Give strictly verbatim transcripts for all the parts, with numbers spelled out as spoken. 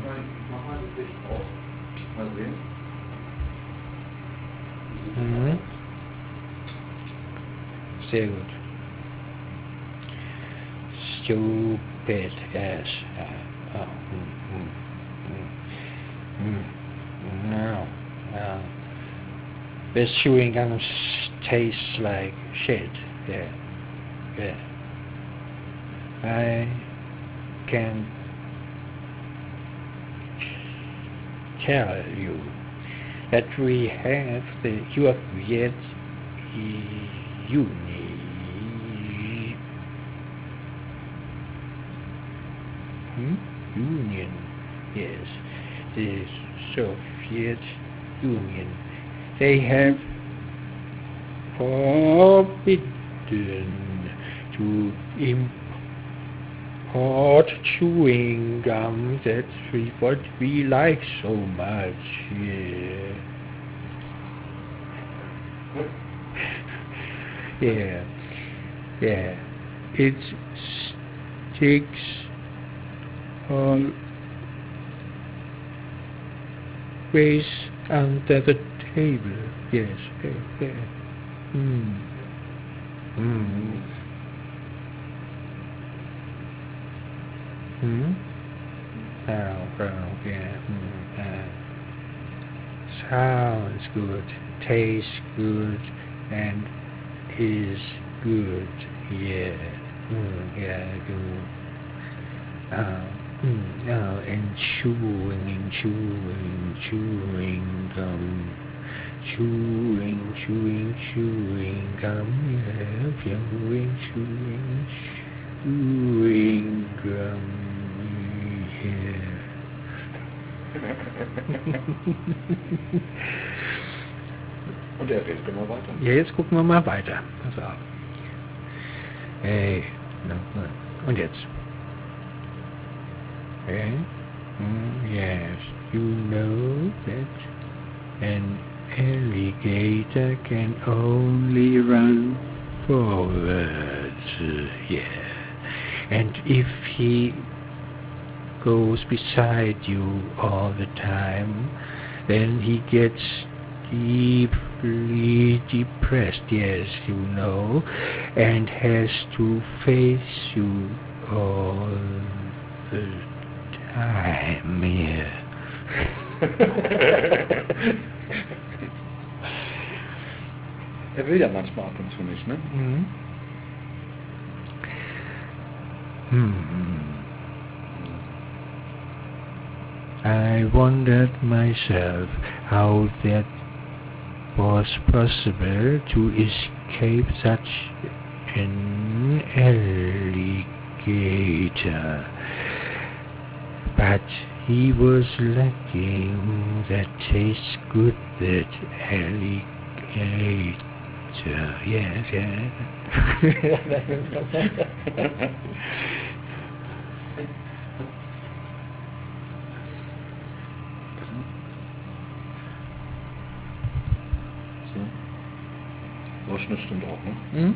mach mal das Licht aus. Mal sehen. Mhm. Sehr gut. Stupid, yes. Uh, oh, mm, mm, mm, mm. No, no. This chewing gum s- tastes like shit. Yeah, yeah. I can tell you that we have the Soviet Union. Hmm? Union, yes, the Soviet Union. They have forbidden to import chewing gum that we, what we like so much. Yeah. Yeah, yeah. It sticks always under the table. Yes, yeah, yeah. Mm. Mm. Mm. Oh, oh, yeah. Mm. Uh, sounds good, tastes good, and is good. Yeah. Mm, yeah, good. Oh, mm, oh, and chewing and chewing, chewing gum. Chewing, chewing, chewing gum. Yeah, chewing, chewing, chewing gum. Yeah. Und er redet immer weiter. Ja, jetzt gucken wir mal weiter. Pass auf. Hey, no, no. Und jetzt. Hey, mm, yes, you know that an alligator can only run forwards. Uh, yeah. And if he goes beside you all the time, then he gets deeply depressed, yes, you know, and has to face you all the time, yeah. Er will ja manchmal ab und zu nicht, ne? Mhm. Hmm. I wondered myself how that was possible to escape such an alligator. But he was lacking that tastes good, that alligator. Yes, yeah. So. Durchschnitt stimmt auch, ne? Hm?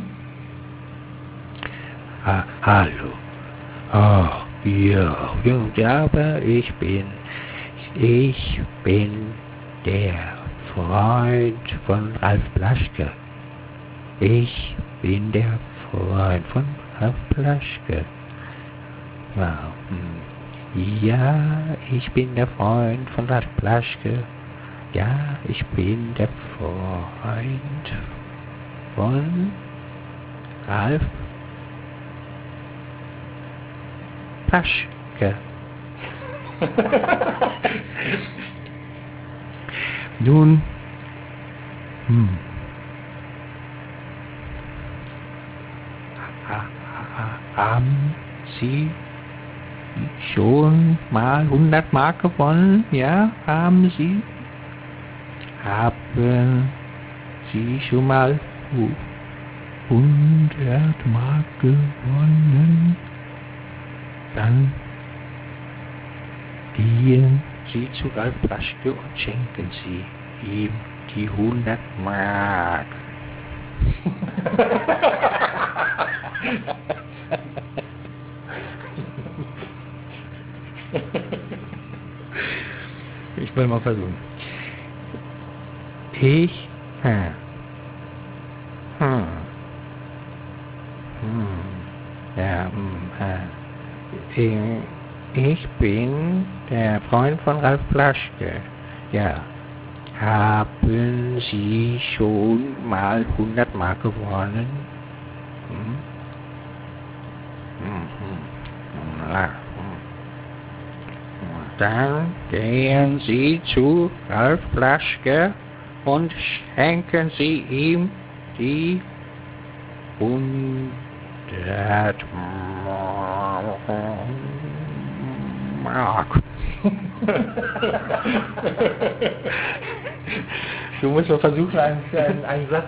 Ha hallo. Oh, ja, ja, aber ich bin, ich bin der Freund von Ralf Blaschke. Ich bin der Freund von Ralf Blaschke. Wow. Hm. Ja, ich bin der Freund von Ralf Blaschke. Ja, ich bin der Freund von Ralf Blaschke. Nun, hm. Ha, ha, haben Sie schon mal hundert Mark gewonnen? Ja, haben Sie? Haben Sie schon mal hundert Mark gewonnen? Dann gehen Sie zu Ralf Blaschke und schenken Sie ihm die hundert Mark. wollen wir versuchen. Ich, hm, hm, hm, ja, hm, äh, ich bin der Freund von Ralf Plaschke. Ja. Haben Sie schon mal hundert Mark gewonnen? Hm? Hm, hm. Ja. Dann gehen Sie zu Ralf Plaschke und schenken Sie ihm die hundert Mark. Du musst mal versuchen, einen, einen, einen Satz.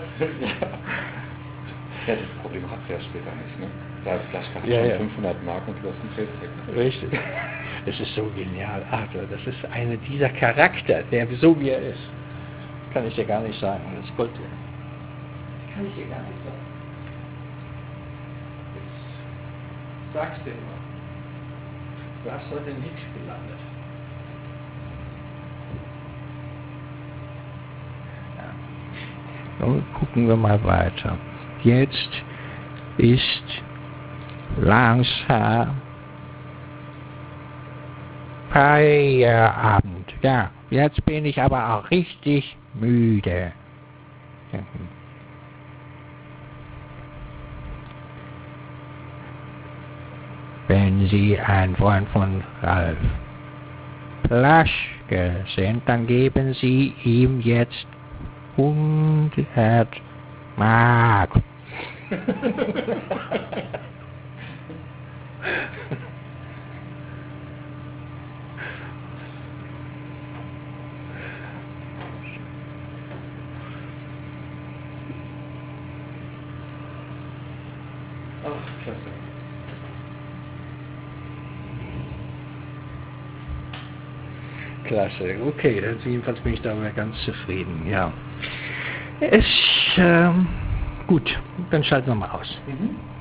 Ja, das Problem hat er ja später nicht, ne? Ralf Plaschke hat Ja, schon ja. fünfhundert Mark und du hast einen Feldcheck. Richtig. Es ist so genial, Arthur. Das ist einer dieser Charakter, der so wie er ist. Kann ich dir gar nicht sagen. Das ist Gold. Kann ich dir gar nicht sagen. Ich sag's dir nur. Du hast heute nichts gelandet. Ja. Und gucken wir mal weiter. Jetzt ist langsam Feierabend. Ja, jetzt bin ich aber auch richtig müde. Wenn Sie ein Freund von Ralf Plaschke sind, dann geben Sie ihm jetzt hundert Mark. Ach, klasse. Klasse, okay, also jedenfalls bin ich darüber ganz zufrieden, ja. Es, ähm, gut, dann schalten wir mal aus. Mhm.